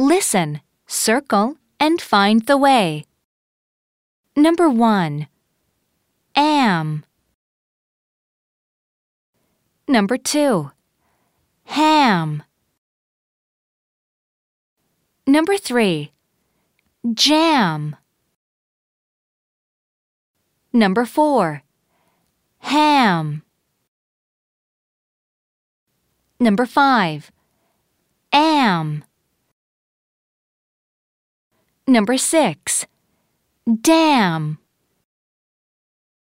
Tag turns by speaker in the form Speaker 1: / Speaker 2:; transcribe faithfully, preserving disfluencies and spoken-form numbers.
Speaker 1: Listen, circle, and find the way. Number one. Am. Number two. Ham. Number three. Jam. Number four. Ham. Number five. Am. Number six. Dam.